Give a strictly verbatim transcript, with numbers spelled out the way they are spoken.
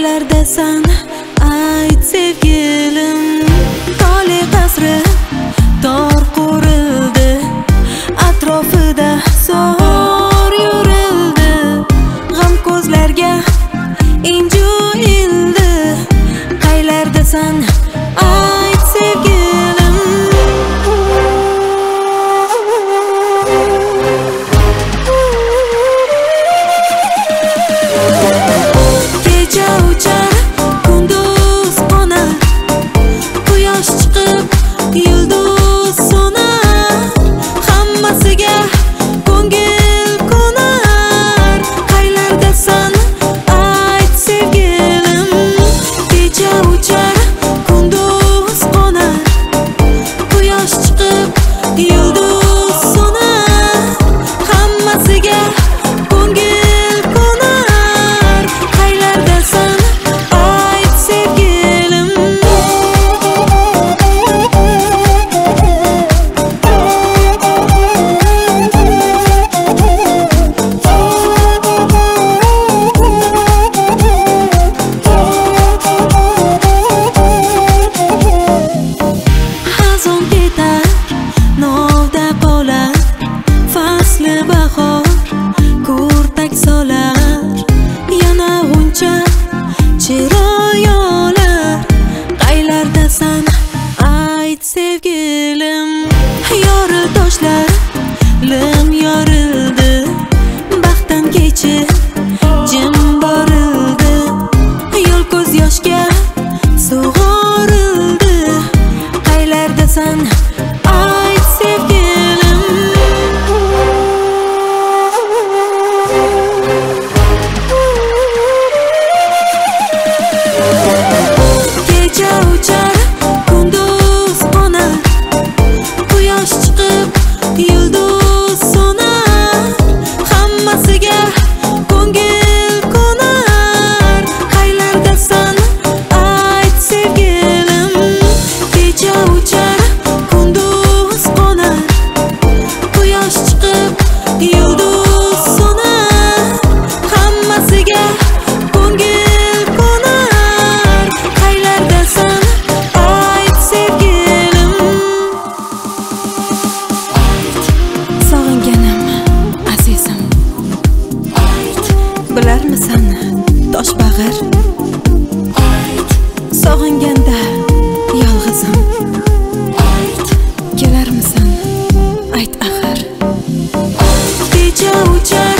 Qaylardasan ayt sevgilim, tole qasri tor qurildi, atrofida so'r yurildi, g'am ko'zlarga inju ildi. Qaylardasan ayt sevgilim. Kecha uchar kunduz qo'nar, quyosh chiqib yulduz so'nar, hammasiga ko'ngil qo'nar. Qaylardasan ayt sevgilim. Kecha uchar kunduz qo'nar, quyosh chiqib yulduz so'nar, hammasiga ko'ngil qo'nar. Qaylardasan ayt sevgilim. Xazon ketar, novda qolar, fasli bahor kurtak solar, yana g'uncha chiroyolar. Qaylardasan ayt sevgilim. Yoril toshlar lim yorildi, baxtdan kechib jim borildi, yo'l ko'z yoshga sug'orildi. Qaylardasan ayt sevgilim. Kecha uchar kunduz qo'nar, quyosh chiqib yulduz so'nar, hammasiga ko'ngil qo'nar. Qaylardasan ayt sevgilim. Kecha uchar kunduz qo'nar, quyosh chiqib yulduz so'nar, hammasiga ko'ngil qo'nar. Qaylardasan ayt sevgilim. Sog'inganim azizim, bilarmisan tosh bag'ir, sog'inganda yolg'izim, kelarmisan ayt axir. Kecha uchar